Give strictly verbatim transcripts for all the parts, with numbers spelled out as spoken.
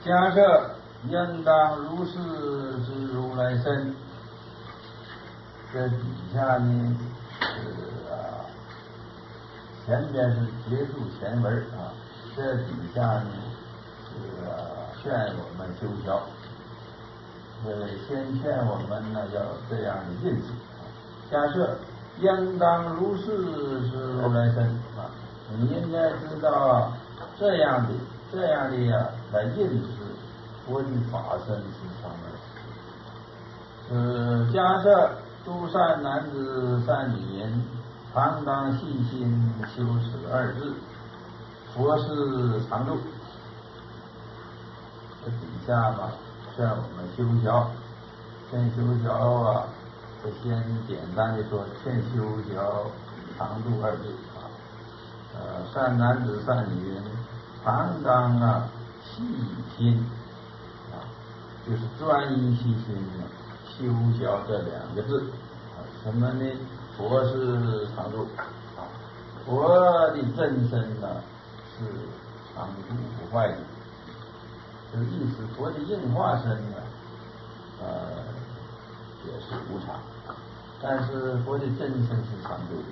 假设应当如是之如来身，这底下呢是啊，前边是结束前文啊，这底下呢是啊劝我们修学，呃，先劝我们呢要这样的认识。假设应当如是之如来身啊，你应该知道这样的这样的呀来认识佛的法身是什么。呃，假设诸善男子善女人，常当细心修持二字，佛是常住。这底下嘛，劝我们修学，劝修学啊，我先简单的说，劝修学常住二字啊。呃，善男子善女人，常当啊细心啊，就是专一细心啊，修学这两个字啊。什么呢？佛是常住啊，佛的真身呢是常住不坏的。这个意思，佛的应化身呢，呃，也是无常，但是佛的真身是常住的。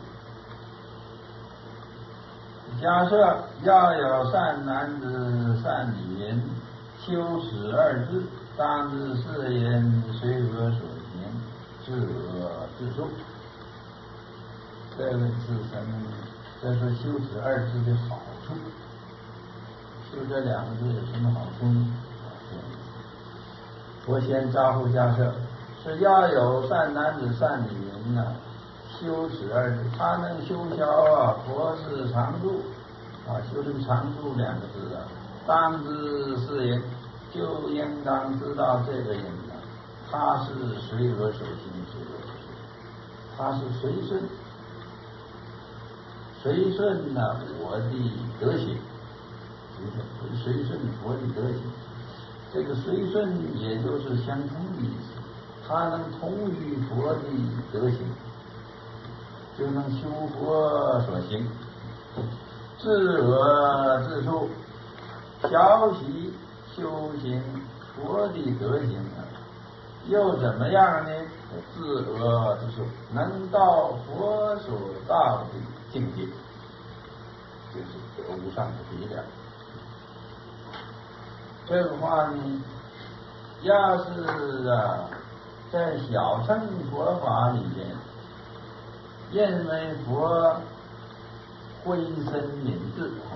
假设要有善男子善女人，修持二字，当知是言随我所行，自我自受。这个是什么呢？这是修持二字的好处。修这两个字有什么好处呢？我先招呼假设，是要有善男子善女人呢、啊，修持二字，他能修学啊，佛是常住啊，修这个常住两个字啊，当知是人，就应当知道这个人呢、啊，他是随我所行，随我所行，他是随顺，随顺呢、啊、我的德行，随顺佛的德行。这个随顺也就是相通的意思，他能同于佛的德行，就能修佛所行，自我自受，学习修行佛的德行啊，又怎么样呢？自我自受，能到佛所到的境界，就是得无上的力量。这个话呢，要是啊，在小乘佛法里边，认为佛慧身明智啊，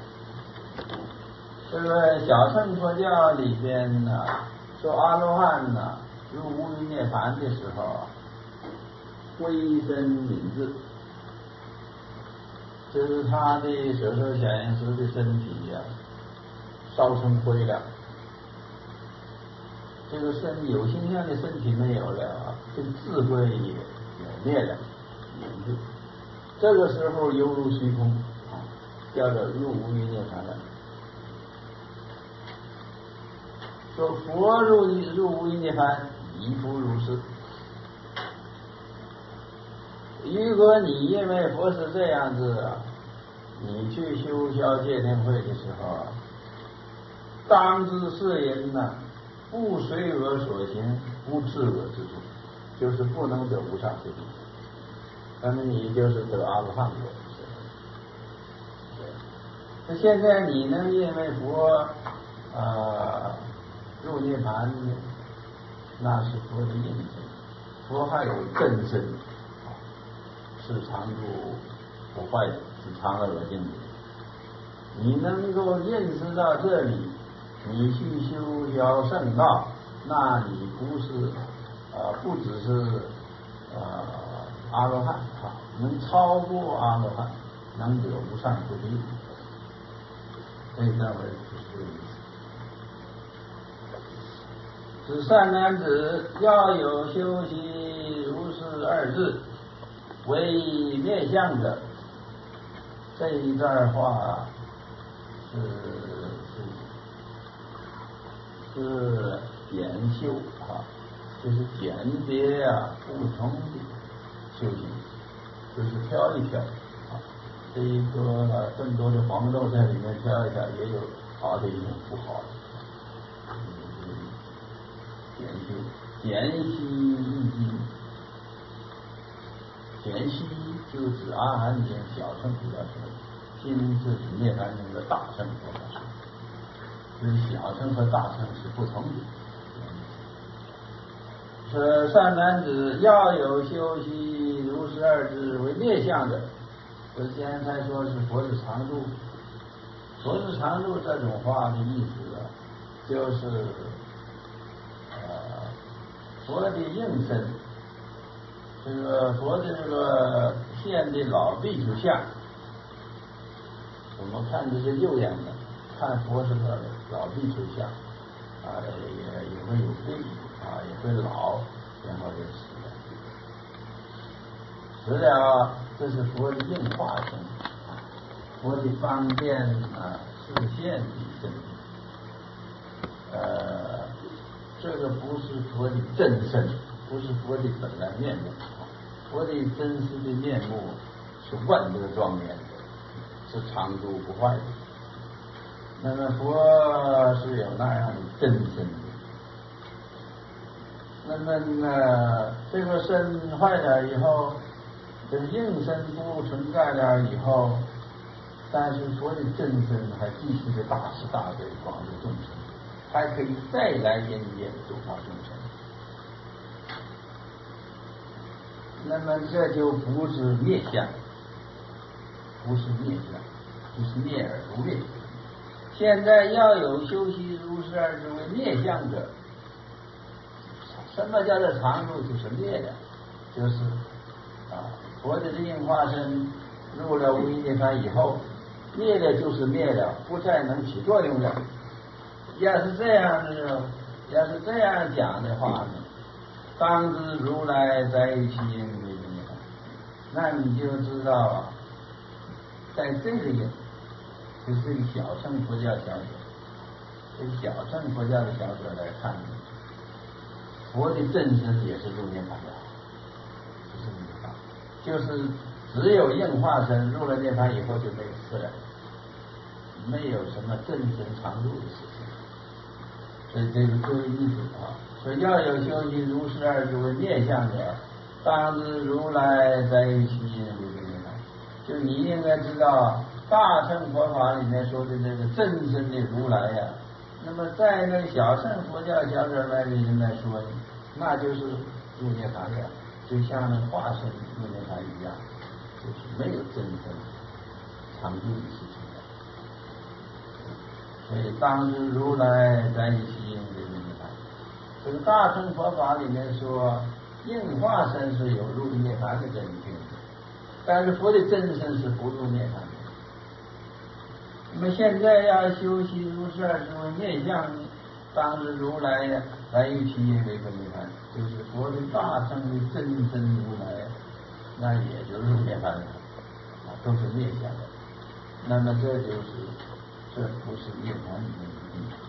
这个小乘佛教里边呢、啊，说阿罗汉呢、啊、入无余涅盘的时候啊，慧身明智，就是他的舍受想行识的身体呀、啊。烧成灰了，这个身有形象的身体没有了啊，这个智慧也也灭了，这个时候犹如虚空啊，叫做入无余涅盘了。说佛入入无余涅盘，亦复如是。如果你认为佛是这样子啊，你去修消戒定慧的时候啊，当知是人呢、啊，不随我所行，不自我自助，就是不能得无上之地。那么你就是得阿罗汉果。那现在你能认为佛呃入涅盘呢？那是佛的印证，佛还有真身，是常住不坏的，是常乐我净的。你能够认识到这里，你去修学圣道，那你不是呃不只是呃阿罗汉啊，能超过阿罗汉，能得无上菩提。这一段文是这个意思。此善男子要有修习如是二字为面相者，这一段话是是是简修啊，就是简别啊不同的修行，就是挑一挑啊，这一个这么多的黄豆在里面挑一挑，也有好的，也有不好的。 点修点息易经，点息就指阿含经小乘佛教说，经是指涅槃经的大乘佛教说，就是小乘和大乘是不同的。说善男子，要有修习如是二智为灭相的。首先才说是佛是常住，佛是常住这种话的意思啊，就是呃佛的应身，这个佛的这个现的老地球相，我们看这些肉眼的，看佛是个老地球相啊，也也会有病啊，也会老，然后就死了。死了，这是佛的应化身，佛的方便啊，示现的身。呃，这个不是佛的真身，不是佛的本来面目。佛的真实的面目是万德庄严的，是常住不坏的。那么佛是有那样的真身的。那么呢，这个身坏了以后，这个应身不存在了以后，但是佛的真身还继续的大慈大悲广度众生，还可以再来人间度化众生。那么这就不是灭相，不是灭相，不是灭而不灭。现在要有修习如是二智为灭相者。什么叫做常住？就是灭的，就是啊，佛的应化身入了无余涅槃以后，灭的就是灭了，不再能起作用了。要是这样的，要是这样讲的话呢，当知如来在其因为涅槃，那你就知道啊，在这个因，就是这个小乘佛教小者，这个小乘佛教的小者来看呢。佛的真身也是入涅槃的，是这么一个，就是只有应化身入了涅槃以后就没有事了，没有什么真身常住的事情。所以这个这个意思啊，说要有修习如是二智为灭相者，当知如来在其因为涅槃。就你应该知道，大乘佛法里面说的这个真身的如来呀、啊。那么在那个小乘佛教小者来的人来说，那就是入涅槃了，就像那化身入涅槃一样，就是没有真正常住的事情了。所以当知如来在其因为涅槃。这个大乘佛法里面说，应化身是有入涅槃的这一定的，但是佛的真身是不入涅槃的。那么现在要修习如是二智为灭相，当知如来呀，来于其因为涅槃，就是佛的大乘的真身如来，那也就入涅槃了，啊，都是灭相的。那么这就是，这不是涅槃的原因。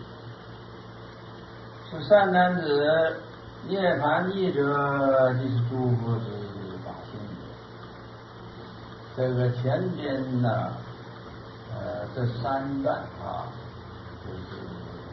是善男子，涅槃义者，即是诸佛之法性也。这个前边呢。呃，这三段啊，就是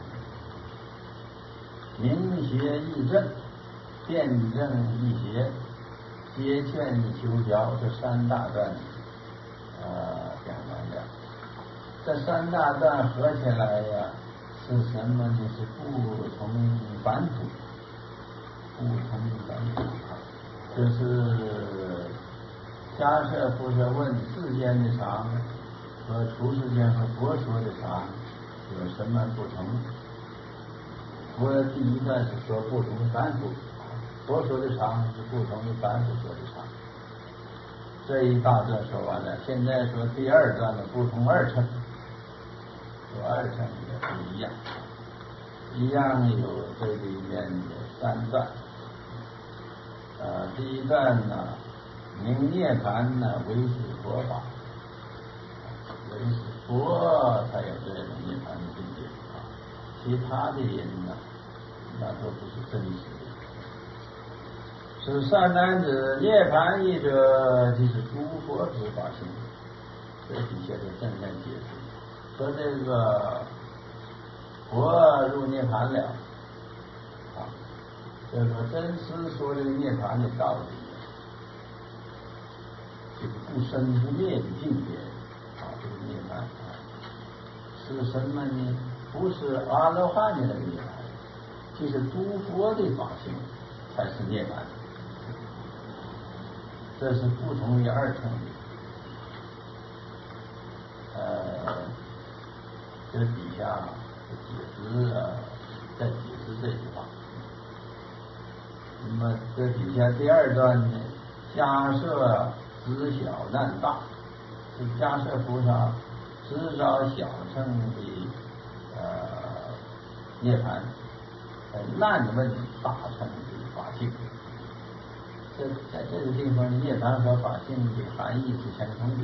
明邪易正、辩证易邪、接劝易求教，这三大段呃讲完了。这三大段合起来呀，是什么呢？是不同凡夫，不同凡夫啊，就是迦叶佛说问世间的常和出世间和佛说的常有什么不同？佛第一段是说不同凡夫，佛说的常是不同于凡夫说的常。这一大段说完了，现在说第二段的不同二乘，说二乘也不一样，一样有这里面有三段。呃，第一段呢，明涅槃呢为是佛法。为是佛才有这种涅槃的境界啊，其他的人呢，那都不是真实的。是善男子，涅槃义者，即是诸佛之法性。这底下就正面解释，说这个佛入涅槃了啊，这个真实说这个涅槃的道理，这个不生不灭的境界啊，这个涅槃啊是什么呢？不是阿罗汉的那个涅槃，就是诸佛的法性才是涅槃，这是不同于二乘的。呃，这底下解释啊，在解释这句话。那么这底下第二段呢，迦摄知晓难大，是迦摄菩萨知道小乘的呃涅槃，呃难问大乘的法性。这在这个地方，涅槃和法性的含义是相通的。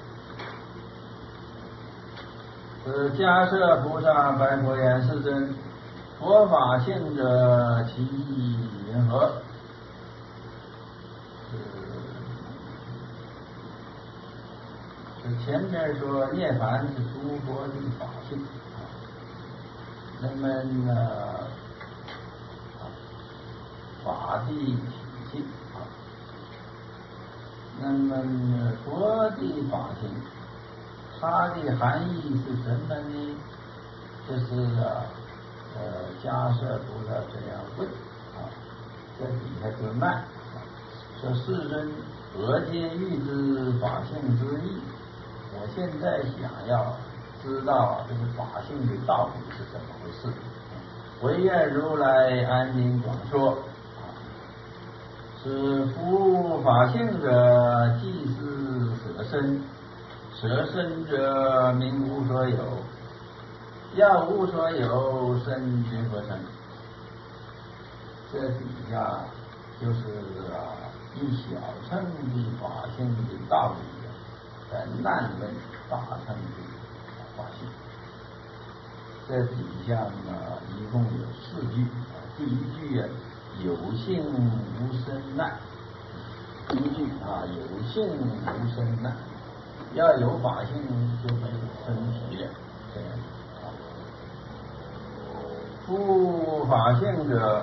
是迦摄菩萨白佛言：世尊，佛法性者，其意云何？是前面说涅槃是诸佛的法性，那么呢，法的体性啊，那么呢，佛的法性，它的含义是什么呢？就是啊，呃，迦摄菩萨这样问啊，在底下就慢说：世尊，何见欲知法性之意？我现在想要知道这个法性的道理是怎么回事。唯愿如来安宁广说。是夫法性者，即是舍身，舍身者名无所有，要无所有，身均何成？这底下就是啊，以小乘的法性的道理来难问大乘的法性。这底下呢，一共有四句。第一句啊，有性无生难。第一句啊，有性无生难，要有法性就没有生体了。这样啊，夫法性者，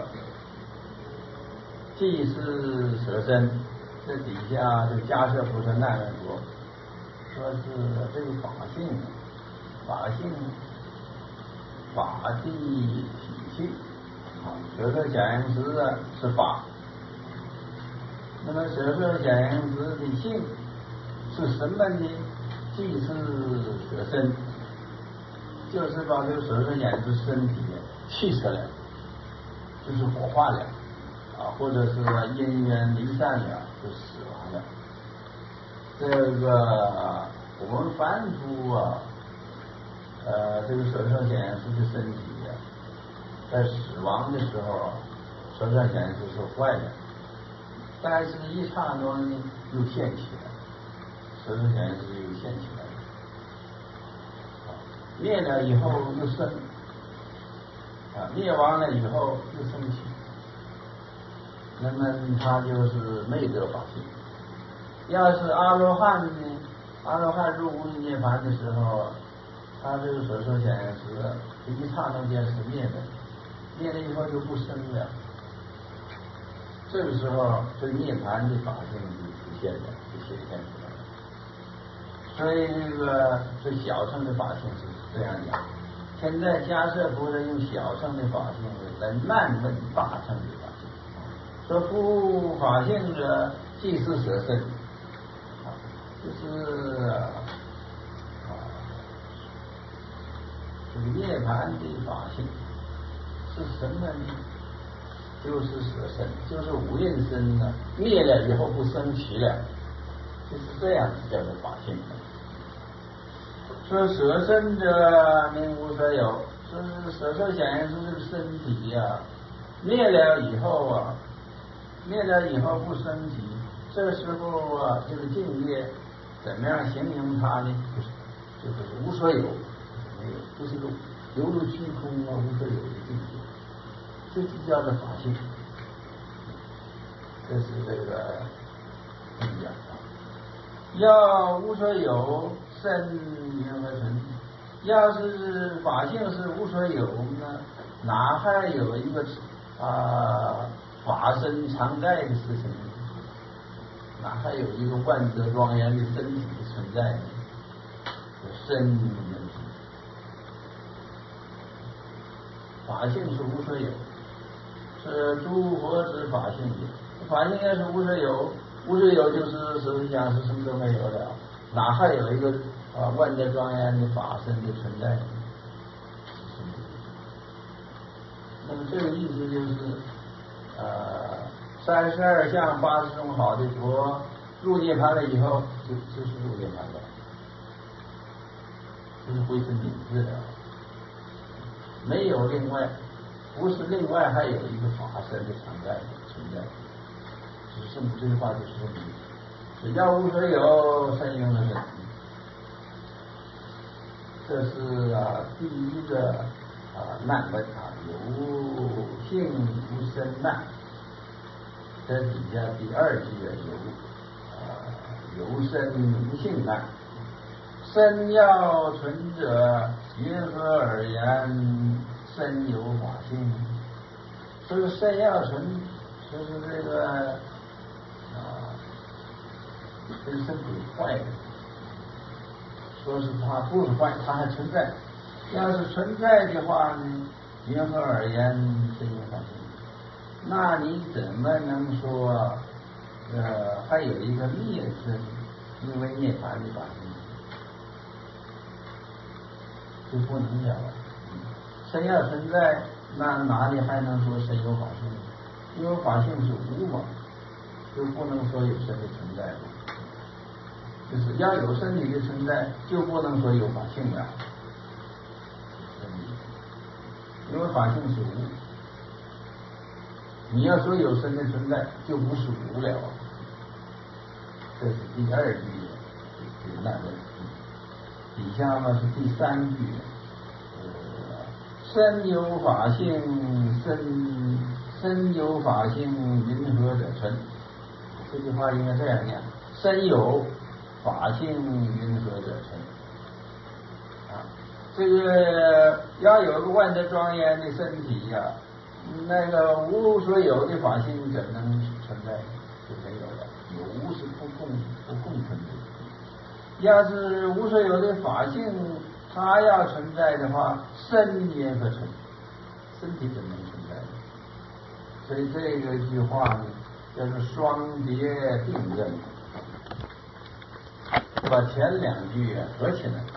即是舍身。这底下就迦摄菩萨难问说，说是这个法性，法性法的体性啊，舍身假言识是法，那么舍身假言识的性是什么呢？即是舍身，就是把这个舍身假言识身体去除了，就是火化了啊，或者是因缘离散了，就死亡了。这个我们凡夫啊，呃，这个舍身假言识的身体啊，在死亡的时候，舍身假言识是坏的，但是一刹那呢又现起来，舍身假言识又现起来了，灭了以后又生，啊，灭亡了以后又升起，那么他就是没得法性。要是阿罗汉呢？阿罗汉入无涅槃的时候，他这个舍身假言识一刹那间是灭的，灭了以后就不生了。这个时候，这涅槃的法性就出现了，就显现出来了。所以这个这小乘的法性是这样讲。现在迦摄菩萨用小乘的法性来难问大乘的法性，说夫法性者，即是舍身。就是啊，这个涅槃的法性是什么呢？就是舍身，就是无印身呢，灭了以后不生起了，就是这样叫做法性。说舍身者名无所有，说是舍身假言识这个身体呀、啊，灭了以后啊，灭了以后不生起，这个时候啊，这个境界怎么样形容它呢？就是就是无所有，没有，就是个流入虚空啊，无所有的境界，这就叫做法性。这是这个怎么讲啊？要无所有，身云何成？ 要是法性是无所有呢，哪还有一个啊法身常在的事情呢？哪还有一个万德庄严的身体的存在呢？身问题，法性是无所有，是诸佛之法性也。法性要是无所有，无所有就是实际上是什么都没有了，哪还有一个啊万德庄严的法身的存在呢？那么这个意思就是，呃，三十二相八十种好的佛入涅槃了以后，就就是入涅槃了，就是灰身泯智了，没有另外，不是另外还有一个法身的存在存在，就是这么这句话就是这么意思。只要无所有，身用的身体，这是啊第一个啊难问啊，有性无身难。这底下第二句啊有啊有身无性难。身要存者，云何而言身有法性？这个身要存，就是这个啊，这个身体坏的，说是它不是坏，它还存在。要是存在的话呢，云何而言身有法性？那你怎么能说呃还有一个灭身，因为涅槃的法性？就不能了。身要存在，那哪里还能说身有法性？因为法性是无嘛，就不能说有身的存在。就是要有身体的存在，就不能说有法性了。因为法性是无，你要说有身的存在，就不是无了。这是第二句的难问。底下呢是第三句，呃，身有法性，身身有法性，云何者存？这句话应该这样念：身有法性，云何者存？啊，这个要有个万德庄严的身体呀、啊，那个无所有的法性怎能存在？就没有了。有无是不共不共存的。要是无所有的法性，它要存在的话，身也可存，身体怎么能存在呢？所以这个句话呢，叫做双别并认，把前两句啊合起来。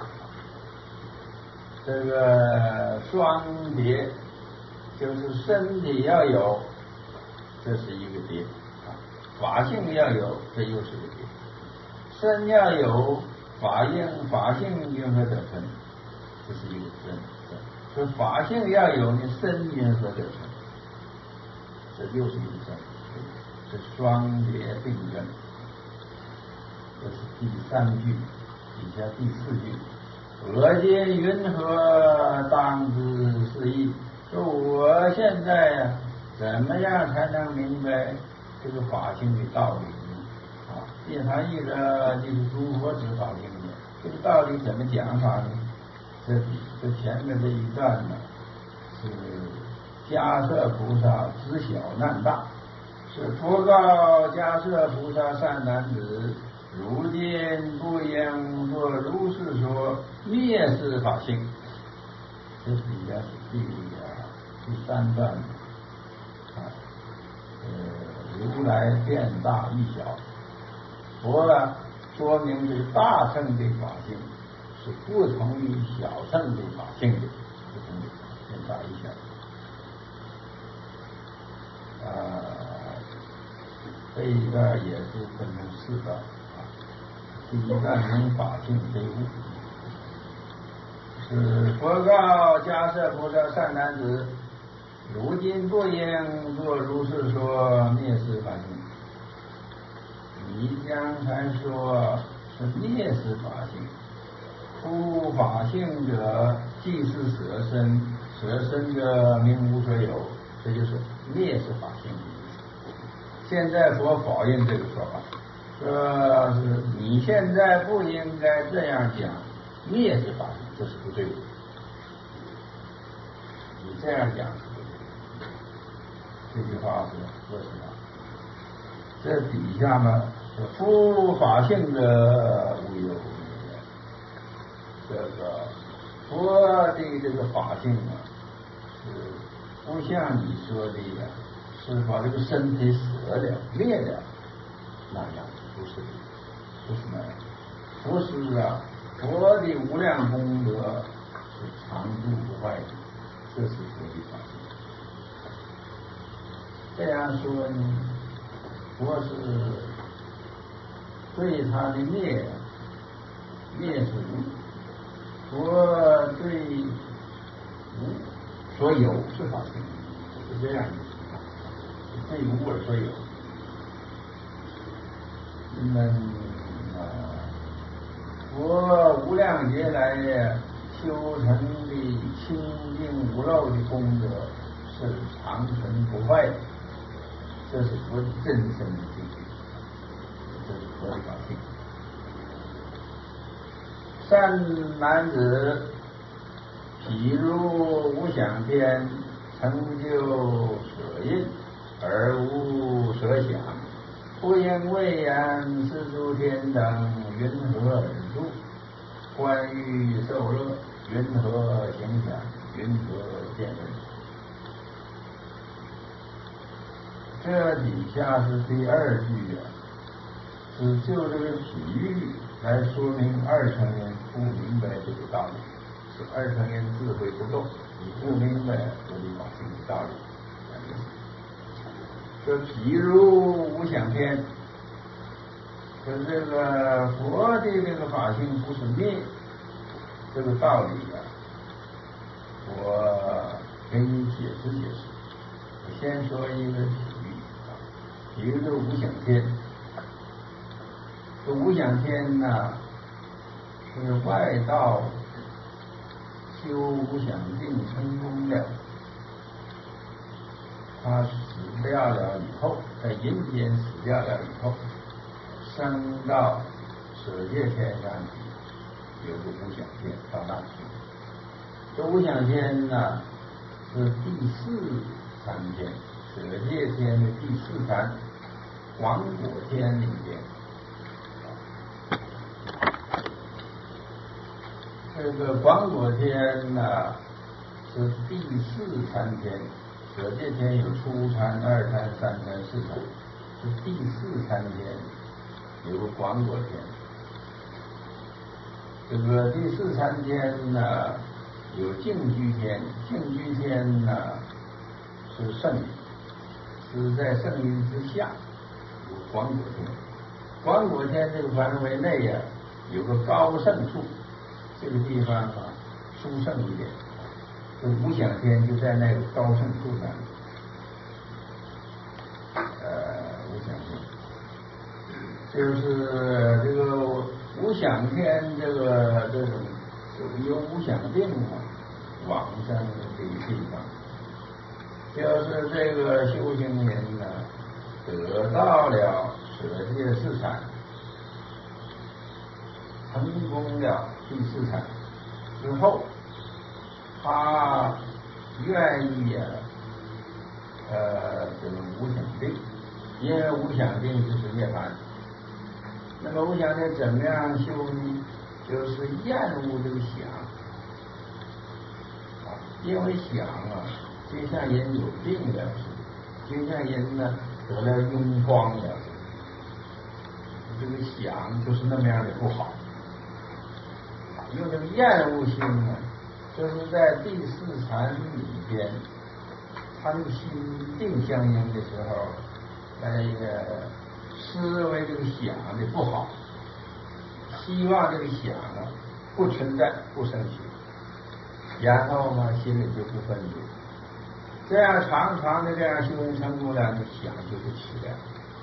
这个双别就是身体要有，这是一个别啊；法性要有，这又是一个别。身要有法应法性云何者存？这是一个真。说法性要有呢，身云何者存？这又是一个真。这双别并认。这是第三句，底下第四句。我今云何当知是义？说我现在呀、啊，怎么样才能明白这个法性的道理呢？啊，涅槃意者就是诸佛之法性的，这个道理怎么讲法呢？这这前面这一段呢，是迦摄菩萨知晓难大，是佛告迦摄菩萨善男子，如今不应作如是说，灭世法性。这是底下是第啊第三段啊，呃，如来变大益小。佛啊，说明这个大乘的法性是不同于小乘的法性的，不同于变大益小。啊，这一段也是分成四段啊。第一段明法性非物，是佛告迦摄菩萨善男子，如今不应作如是说，灭世法性。你刚才说是灭世法性，出法性者即是舍身，舍身者名无所有，这就是灭世法性的意思。现在佛否认这个说法，说是你现在不应该这样讲灭世法性， 这是不对的。你这样讲是不对的，这句话是合适的。这底下呢，是夫法性者无有名也。这个佛的这个法性啊，是不像你说的呀，是把这个身体舍了灭了那样，不是的，不是那样。不是啊，佛的无量功德是常住不坏的，这是佛的法性。这样说呢，佛是对他的灭灭是无，佛对无所有是法性，是这样的，对无而所有。你们啊，佛无量劫来修成的清净无漏的功德是长存不坏的，这是佛的真正的境界，这是佛的法性。善男子，譬如无想天，成就舍印而无舍想，不因谓言是诸天等云何而住？观欲受乐，云何行想？云何见闻？这底下是第二句啊，是就这个比喻来说明二乘人不明白这个道理，是二乘人智慧不够，你不明白佛的法性的道理。说譬如无想天，说这个佛的这个法性不是灭，这个道理啊，我给你解释解释。我先说一个比喻，比如这无想天，这无想天呢，是外道修无想定成功了，他死掉了以后，在阴间死掉了以后，升到舍界天上去，有个无想天到那去。这无想天呢，是第四禅天，舍界天的第四禅，广果天里边。这个广果天呢，是第四禅天。舍界天有初禅、二禅、三禅、四禅，是第四禅天，有个广果天。这个第四禅天呢，有净居天，净居天呢是圣隐，是在圣隐之下有广果天。广果天这个范围内呀、啊，有个高圣处，这个地方啊殊胜一点。这无想天就在那个高圣处上，呃，无想天就是这个无想天，这个这种有无想定啊，往生的地方，就是这个修行人呢，得到了舍界四禅，成功了第四禅之后。他愿意啊，呃，这个无想定，因为无想定就是涅槃。那么无想定怎么样修呢？就是厌恶这个想啊，因为想啊，就像人有病了似的，就像人呢得了痈疮了似的，这个想就是那么样的不好，用这个厌恶心呢。就是在第四禅里边，他那个心定相应的时候，来呃思维这个想的不好，希望这个想啊不存在不生起，然后嘛心里就不分别，这样常常的这样修行成功了，就想就不起了，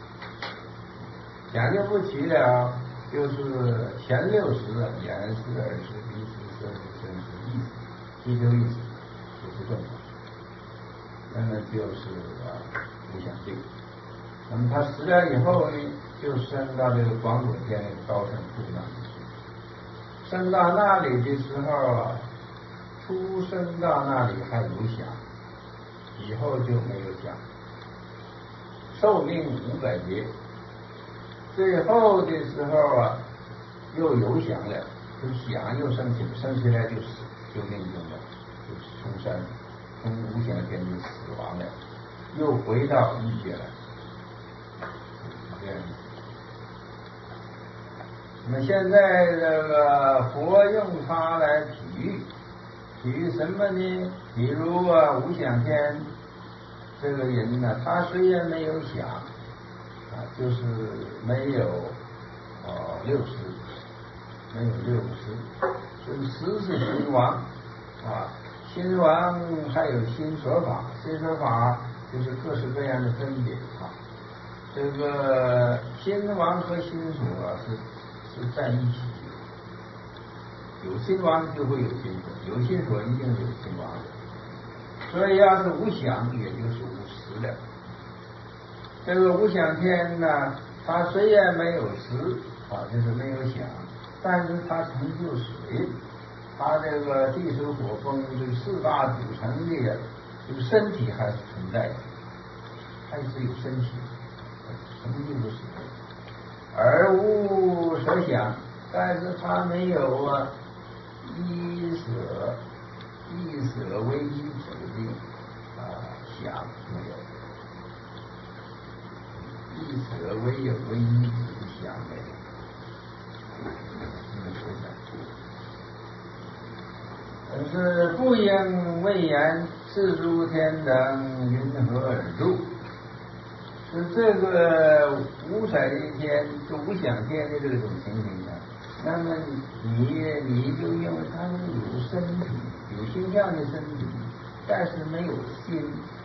想就不起了，就是前六识啊，眼识、耳识、鼻识、舌识、身识、意识。追求意识就不动了，那么就是啊无想定。那么他死了以后呢，就升到这个广果天的高圣处上去。 升到那里的时候啊，出生到那里还有想，以后就没有想。寿命五百劫，最后的时候啊，又有想了，就想又升起，升起来就死，就命中了，就出生，从无想天就死亡了，又回到欲界来，这样。那么现在这个佛用它来比喻，比喻什么呢？比如啊，无想天这个人呢，他虽然没有想啊，就是没有呃六识，没有六识，所以识是心王啊，心王还有心所法，心所法就是各式各样的分别啊。这个心王和心所啊是是在一起，有心王就会有心所，有心所一定有心王，所以要是无想，也就是无识了。这个无想天呢，它虽然没有识啊，就是没有想，但是它成就水，它这个地水火风这四大组成的这个身体还是存在的，还是有身体，成就的水，而无所想，但是它没有啊一舍一舍为一体的啊想没有。一舍为有为一体的想没有，但是不应谓言四诸天等云何而入？是这个无彩的天，就无想天的这种情形啊。那么你你就认为他们有身体，有形象的身体，但是没有心。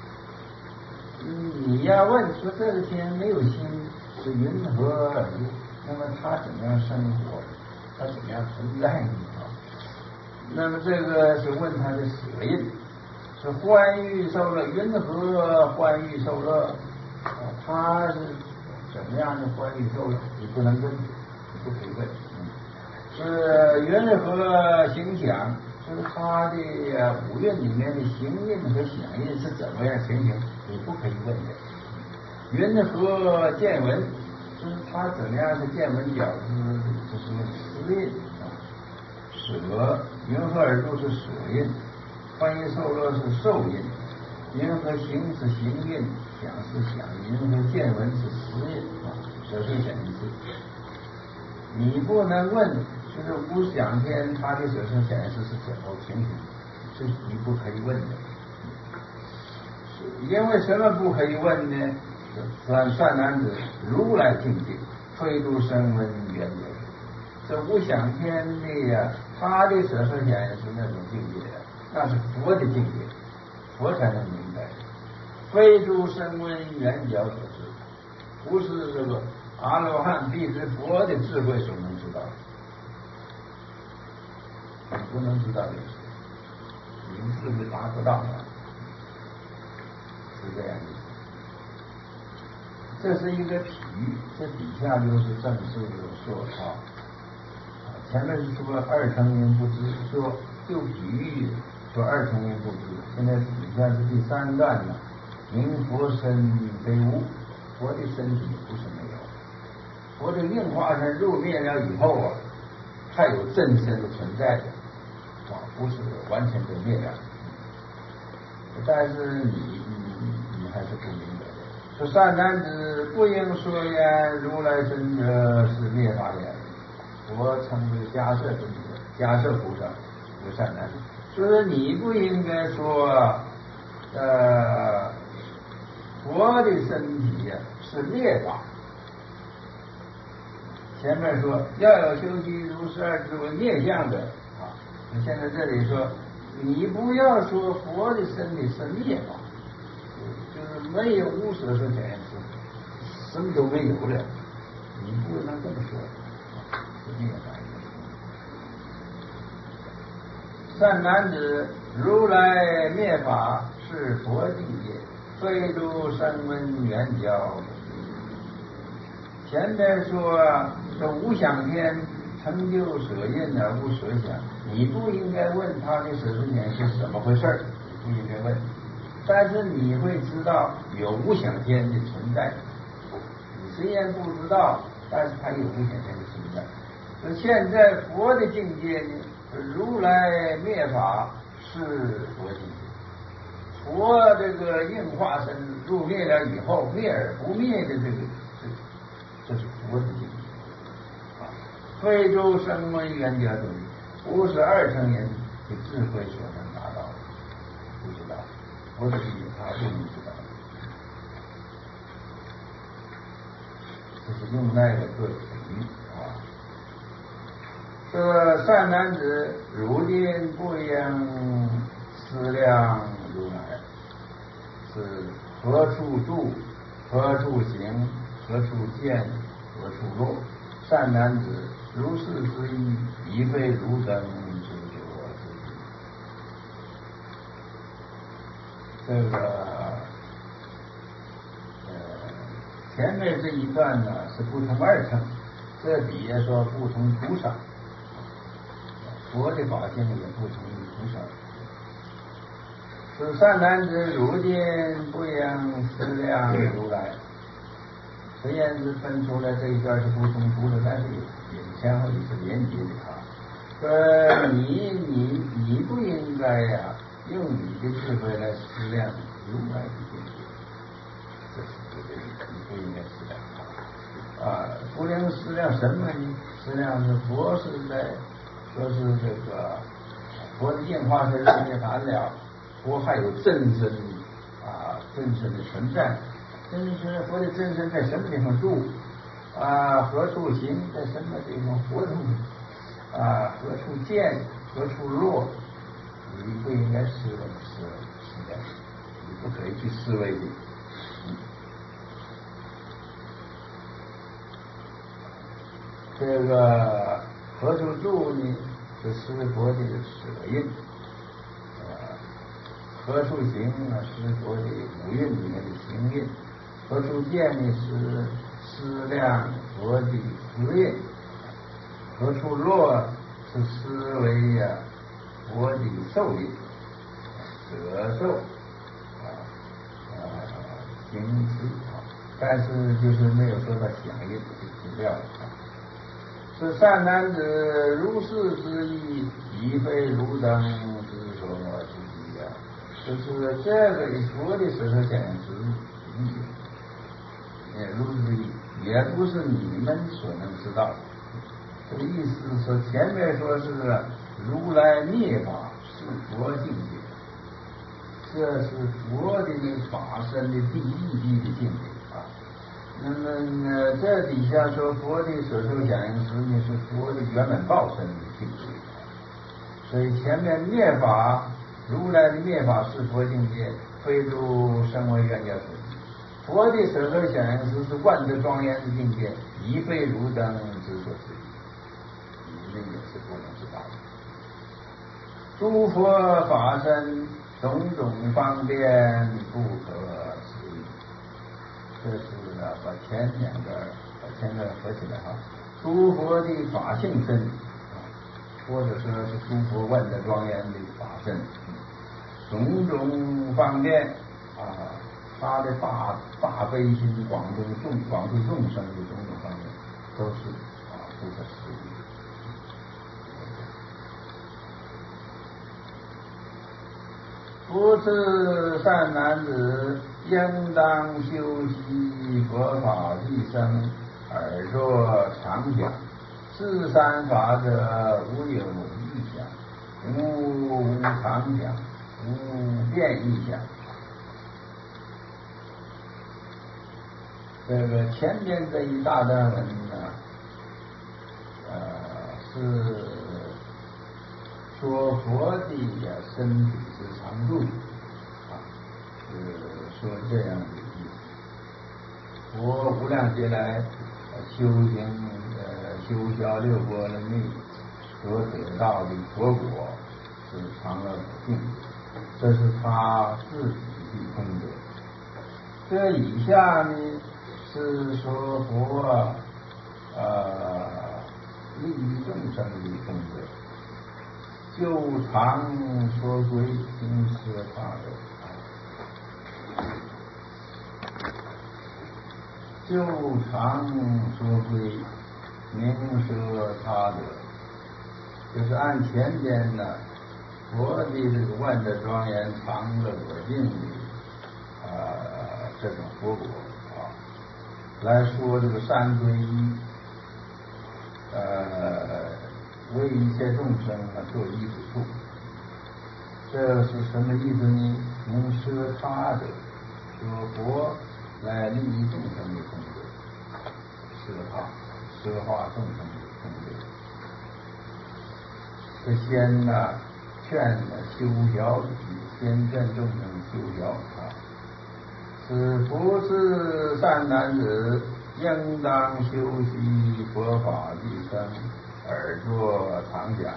你要问说这个天没有心是云何而入？那么他怎么样生活？他怎么样存在呢？那么这个是问他的舍印，是欢愉受乐，云何欢愉受乐？啊，他是怎么样的欢愉受乐？你不能问，你不可以问。是云何形象？就是他的五蕴里面的形印和想印是怎么样情形？你不可以问的。云何见闻？就是他怎么样的见闻表示，就是识印啊。舍云何而入是舍印，欢愉受乐是受印，云何行是行印，想是想印，云何见闻是识印啊，舍是显示。你不能问，就是无想天他的舍身显示是怎么情形，这是你不可以问的。因为什么不可以问呢？善善男子，如来境界，非度声闻缘觉。这无想天的呀，他的舍身显示是那种境界的，那是佛的境界，佛才能明白。非诸声闻缘觉所知，不是这个阿罗汉必知佛的智慧所能知道，你不能知道这些，你们智慧达不到的，是这样的。这是一个比喻，这底下就是正式的说啊。前面是说二乘因不知，说就比喻说二乘因不知。现在底下是第三段了，明佛身非无，佛的身体不是没有，佛的应化身入灭了以后啊，还有真身的存在的啊，不是完全就灭了。但是你你你还是不明白的。说善男子，不应说言如来尊者是灭法言。我称为迦摄尊者，迦摄菩萨为善男子，就是你不应该说，呃，佛的身体呀、啊、是灭法。前面说要有修习如是二智为灭相的啊，现在这里说你不要说佛的身体是灭法，就是没有无舍身显示，什么都没有了，你不能这么说。善男子，如来灭法是佛境界，非诸声闻缘觉。前边说这无想天成就舍印而无舍想，你不应该问他的舍身想是怎么回事儿，你不应该问。但是你会知道有无想天的存在，你虽然不知道，但是它有无想天的存在。那现在佛的境界呢，如来灭法是佛境界，佛这个应化身入灭了以后，灭而不灭的这个，这这是佛的境界啊。非洲声闻缘觉中，不是二乘人的智慧所能达到的，不知道佛的境界他不能知道，这是用那个做比喻啊。这善男子，如今不应思量如来，是何处住，何处行，何处见，何处落。善男子，如是之意，已非汝等之所知。这个呃，前面这一段呢是不同二乘，这底下说不同途上。佛的法性也不同于菩萨。此善男子，如今不应思量如来。虽然是分出来这一段是不同途的，但是也也是相互也是连接的啊。说你你你不应该呀、啊，用你的智慧来思量如来的境界，这是不对的，你不应该思量啊。不能思量什么呢？思量是佛是在。说是这个佛的应化身内含了，佛还有真身啊，真身的存在。真身佛的真身在什么地方住啊？何处行？在什么地方活动啊？何处见？何处落？你不应该思思思量，你不可以去思维的。嗯、这个。何处住呢？是师佛的舍印，啊，何处行啊？师佛的五蕴里面的行印。何处见呢？是思量佛的思印。何处落？是思维呀、啊、佛的受印，舍受啊啊行思啊，但是就是没有说到想印的资料啊。是善男子，如是之意，已非汝等之所知矣呀。就是这个佛的舍身想行识意，也如是之意，也不是你们所能知道的。这个意思是说，前面说是如来灭法是佛境界，这是佛的那法身的第一义的境界啊。那么呢，这底下说佛的舍受想行识呢，是佛的圆满报身的境界。所以前面灭法，如来的灭法是佛境界，非诸声闻缘觉所知。佛的舍受想行识是万德庄严的境界，已非汝等之所知，你们也是不能知道的。诸佛法身种种方便，不可思议。这是呢，把前两个把前面合起来哈，诸佛的法性身啊，或者说是诸佛万德庄严的法身，种种方便啊，他的大大悲心广度众广度众生的种种方面，都是啊不可思议。夫此善男子，应当修习佛法一生，耳若常讲。是三法者，无有异想，无无常想，无变异想。这个前面这一大段文呢，呃，是说佛的身体之常住。是说这样的意思。佛无量劫来修行呃修消六波罗蜜所得到的佛果是常乐不净，这是他自己的功德。这以下呢是说佛呃利益众生的功德，就常所归行施他德，就常所归明舍他德，就是按前边呢佛的这个万德庄严常乐我净的啊、呃、这种佛果啊来说这个三皈依，呃为一切众生啊做依止处。这是什么意思呢？明舍他德，说佛来利益众生的功德，舍他舍化众生的功德。这先呢劝修学，先劝众生修学啊。是不是善男子应当修习佛法毕生，而作常讲。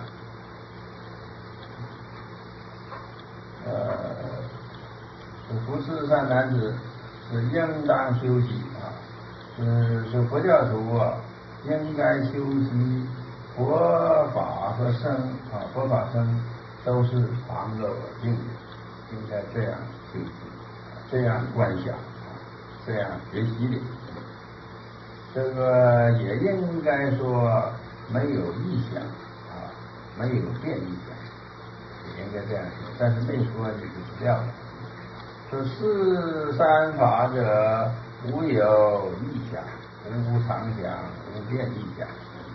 呃，是不是善男子是应当修习啊？是是佛教徒啊，应该修习佛法和僧啊，佛法僧都是常乐我净的，应该这样修习，这样观想，这样学习的。这个也应该说没有异想啊，没有变异想，也应该这样说。但是没说你就不掉了。说是三法者，无有异想，无常想，无变异想。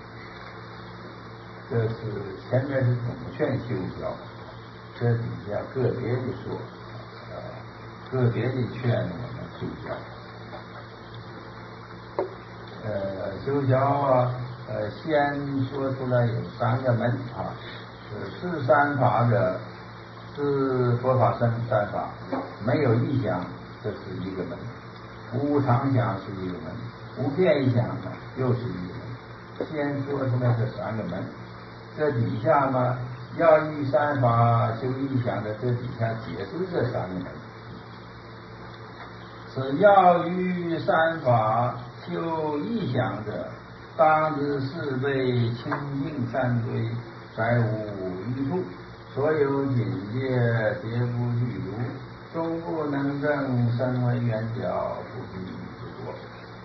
这是前面是总劝修教，这底下个别的说，呃，个别的劝我们修教。呃，修教啊，呃，先说出来有三个门啊，是是三法者，是佛法僧三法，没有异想，这是一个门；无常想是一个门，无变异想呢又是一个门。先说出来这三个门。这底下呢，要依三法修异想的，这底下解释这三个门。是要依三法修异想者，当知是为清净三归，再无一处，所有境界皆不具足，终不能证身为圆角，不必之过。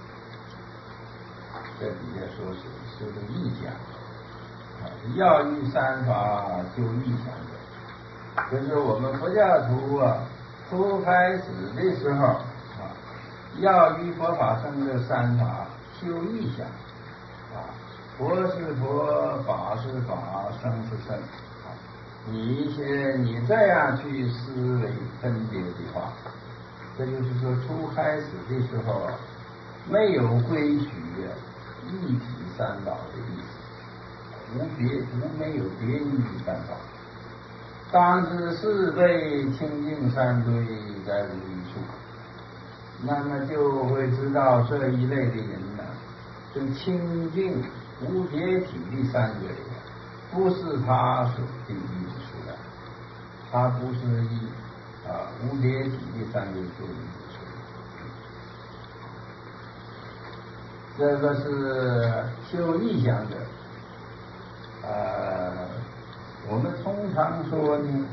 这底下说是修的异想。要依三法修异想者，就是我们佛教徒啊，初开始的时候啊，要依佛法僧的三法修异想啊，佛是佛，法是法，僧是僧啊。你些你这样去思维分别的话，这就是说初开始的时候啊，没有归取一体三宝的意思。无别无没有别异的三法，当知是为清净三归，在无一处。那么就会知道这一类的人呢，这清净无别体的三归，不是他所定义出来，他不是以啊无别体的三归所定义出来。这个是修异想者。呃，我们通常说呢，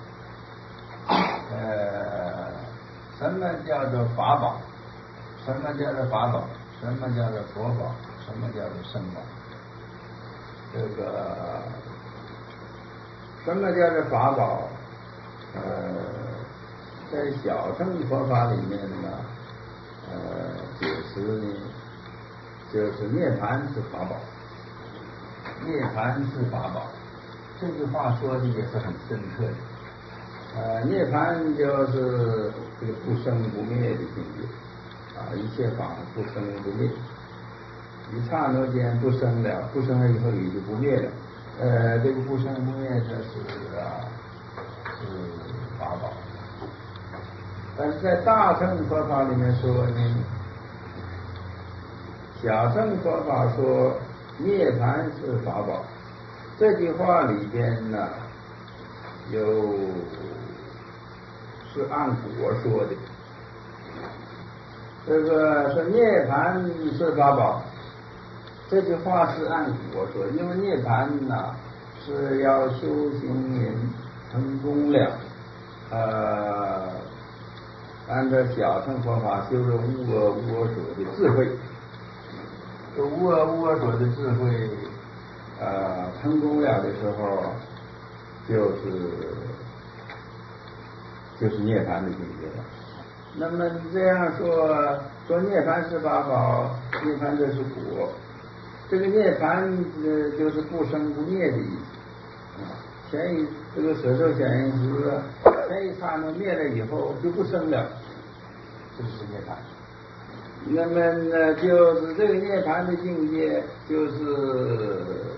呃，什么叫做法宝？什么叫做法宝？什么叫做佛宝？什么叫做圣宝？这个什么叫做法宝？呃，在小乘佛法里面呢，呃，解释呢，就是涅槃是法宝。涅槃是法宝，这句话说的也是很深刻的。呃，涅槃就是这个不生不灭的境界啊，一切法不生不灭，一刹那间不生了，不生了以后也就不灭了。呃，这个不生不灭这是啊是法宝，但是在大乘佛法里面说呢，小乘佛法说涅槃是法宝，这句话里边呢，有是按果说的。这个说涅槃是法宝， 这句话是按我说，因为涅槃呐是要修行人成功了，呃，按照小乘佛法修着无我无我所的智慧，这无我无我所的智慧，呃，成功了的时候，就是就是涅槃的境界了。那么这样说，说涅槃是八宝，涅槃这是果。这个涅槃呃就是不生不灭的意思。前一这个舍受显应时，前一刹那灭了以后就不生了，这就是涅槃。那么呢，就是这个涅槃的境界，就是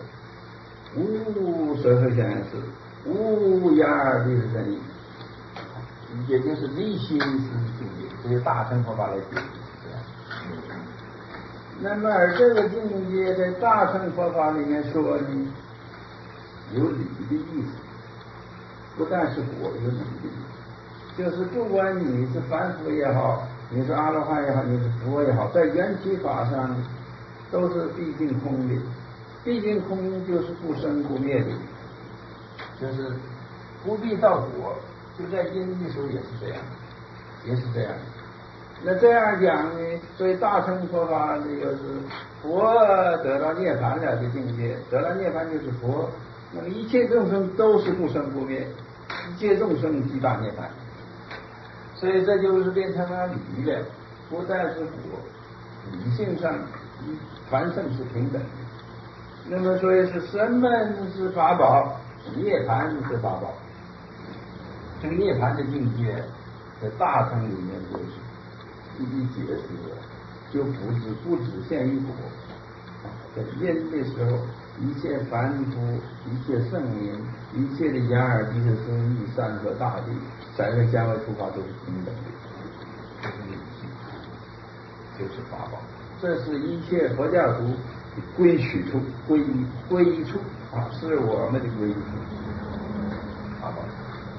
无舍受显应时，无眼耳鼻舌身意。也就是离心是境界，这些大乘佛法来解释是这样。那么而这个境界在大乘佛法里面说呢，有理的意思，不但是果，有理的意思。就是不管你是凡夫也好，你是阿罗汉也好，你是佛也好，在缘起法上都是毕竟空的，毕竟空就是不生不灭的，就是不必到果。就在因的时候也是这样，也是这样。那这样讲呢，所以大乘佛法呢，就是佛得到涅槃了的境界，得到涅槃就是佛。那么一切众生都是不生不灭，一切众生即大涅槃。所以这就是变成了理了，不但是果，理性上凡圣是平等的。那么所以是什么是法宝？涅槃是法宝。这个涅槃的境界，在大乘里面就是一一解释，就不只不只限于果。在因的时候，一切凡夫、一切圣明、一切的眼耳鼻舌身意山河大地，在这相位出发都是平等的，这是理性，就是法宝。这是一切佛教徒的归取处、归归依处啊，是我们的归依处，法宝。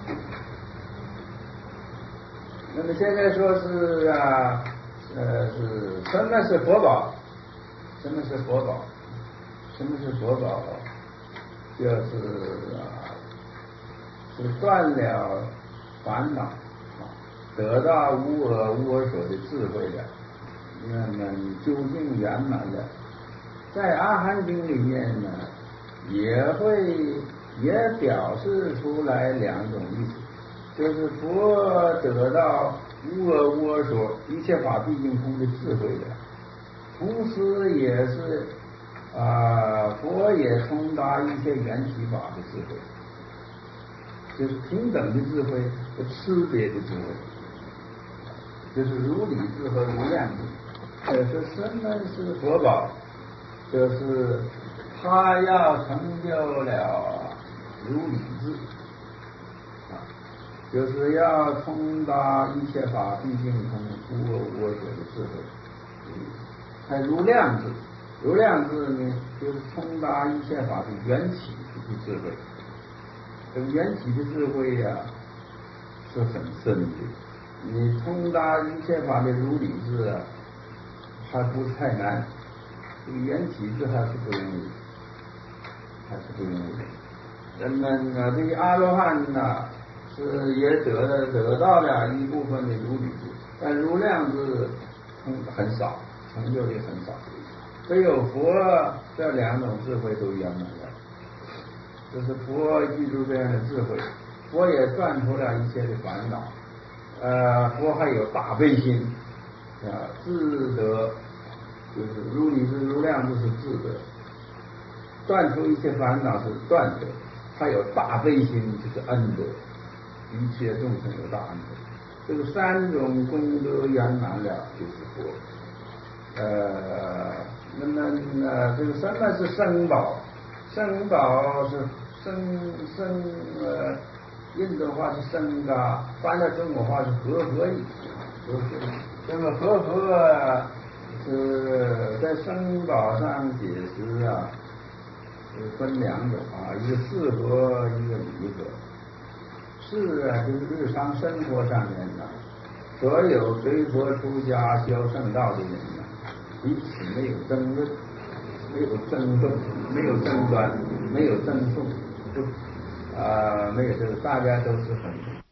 那么现在说是啊，呃，是什么是佛宝？什么是佛宝？什么是佛宝？就是啊，是断了烦恼，得到无我无我所的智慧的，那么究竟圆满了。在阿含经里面呢，也会也表示出来两种意思。就是佛得到无我无我所，一切法毕竟空的智慧的，同时也是啊、呃，佛也通达一切缘起法的智慧，就是平等的智慧和区别的智慧，就是如理智和如量智。呃，说什么是佛宝？就是他要成就了如理智。就是要通达一切法毕竟空无我无我所的智慧，还如量智，如量智呢，就是通达一切法的缘起的智慧。这个缘起的智慧呀、啊，是很深的。你通达一切法的如理智啊，还不是太难。这个缘起智还是不容易，还是不容易。人们啊，这个阿罗汉呐、啊。是也得了得到了一部分的如理智，但如量智很少，成就的很少。只有佛这两种智慧都圆满了，就是佛记住这样的智慧，佛也断除了一切的烦恼。呃，佛还有大悲心啊，智德就是如理智、如量智是智德，断除一切烦恼是断德，还有大悲心就是恩德。一切众生有大恩德，这个三种功德圆满了就是佛。呃，那么呢，这个什么是生宝？生宝是生生呃，印度话是生嘎，翻到中国话是和合意。和合，这个和合是在生宝上解释啊，分两种啊，一个四合，一个离合。是啊，就是日常生活上面呢，所有随佛出家修圣道的人呢，彼此没有争论， 没有争论，没有争端，没有争讼，不啊、没有这个，大家都是很